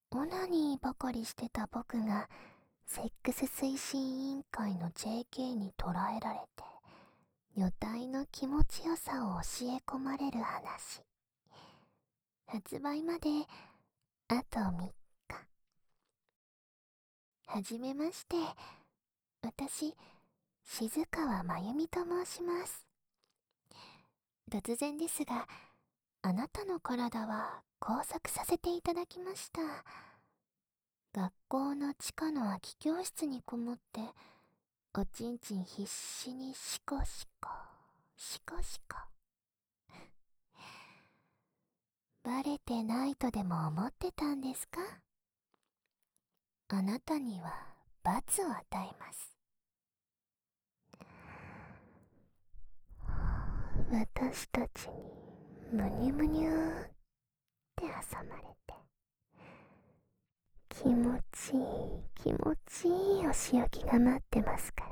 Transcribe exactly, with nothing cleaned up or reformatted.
オナニーばかりしてた僕がセックス推進委員会の ジェーケー に捕らえられて女体の気持ちよさを教え込まれる話。発売まであとみっか。はじめまして。私、静川真由美と申します。突然ですが、あなたの体は拘束させていただきました。学校の地下の空き教室にこもって、おちんちん必死にシコシコ、シコシコ。バレてないとでも思ってたんですか？あなたには罰を与えます。私たちにむにゅむにゅーって挟まれて、気持ちいい気持ちいいお仕置きが待ってますから。